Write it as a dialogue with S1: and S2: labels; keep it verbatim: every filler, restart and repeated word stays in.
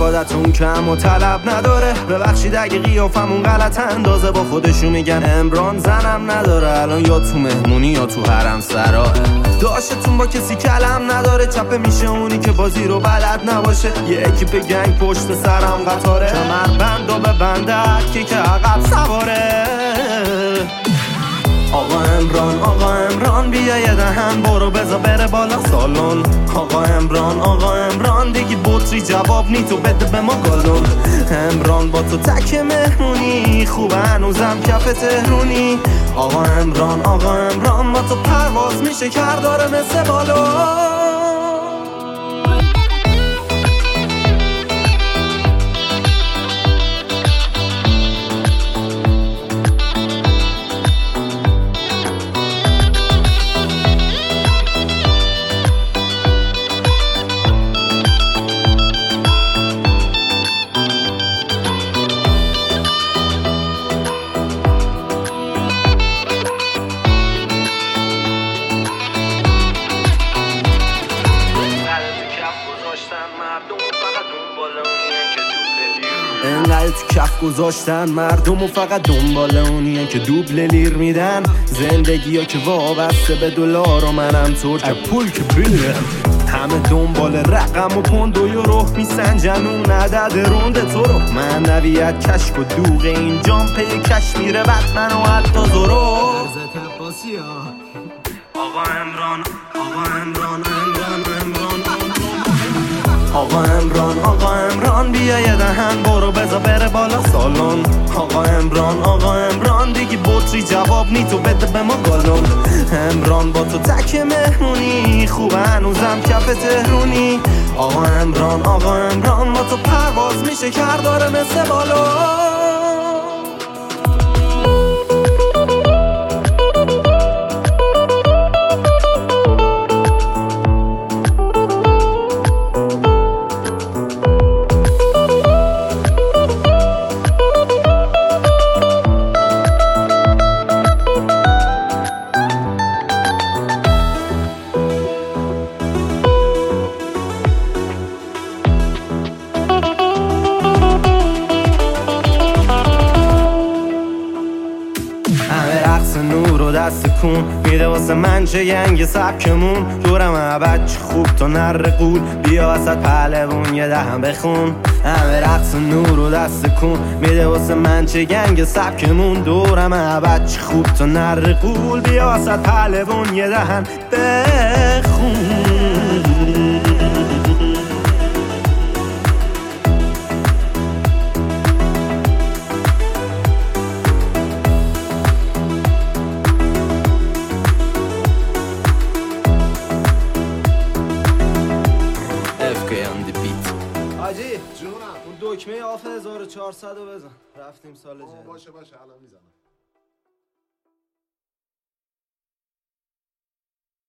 S1: خانوادتون کم و طلب نداره. ببخشید اگه قیافمون غلط اندازه، با خودشون میگن امران زنم نداره. الان یا تو مهمونی یا تو حرم سراه. داشتتون با کسی کلم نداره، چپه میشه اونی که بازی رو بلد نباشه. یه اکیپ گنگ پشت سرم قطاره، کمر بند و ببندد که که عقب سواره. آقا امران آقا امران بیا یه دهن برو بزا بره بالا سالن. آقا امران آقا امران دیگه بطری جواب نی تو بده به ما گالون. امران با تو تک مهمونی خوبه هنوزم کف تهرونی. آقا امران آقا امران با تو پرواز میشه کرداره مثل بالون. انقدر تو کف گذاشتن مردم و فقط دنبال اونیه که دوبل لیر میدن. زندگی ها که وابسته به دلار و منم طور که پول که بیرم. همه دنبال رقم و پوند و یورو میسنجن اون عدد روند تو رو. من نویت کشک و دوغ این جام پی کش میره بطمن و حتی زورو. آقا امران آقا امران امران امران آقا امران آقا امران بیا یه دهن برو بزا بره بالا سالن. آقا امران آقا امران دیگه بطری جواب نی تو بده به ما گالون. امران با تو تک مهمونی خوبه هنوزم کف تهرونی. آقا امران آقا امران با تو پرواز میشه کرداره مثل بالون. نور و دست کون میده واسه من چه گنگ سبکمون. دورم عبد خوب تو نر قول بیا وسط پهلوون یه دهم بخون. همه رقص نور و دست کون میده واسه من چه گنگ سبکمون. دورم عبد خوب تو نر قول بیا وسط پهلوون یه دهن بخون. حاجی جونم اون دکمه آف هزار و چهارصد رو بزن. رفتیم سال جدید.
S2: باشه باشه الان میزنم.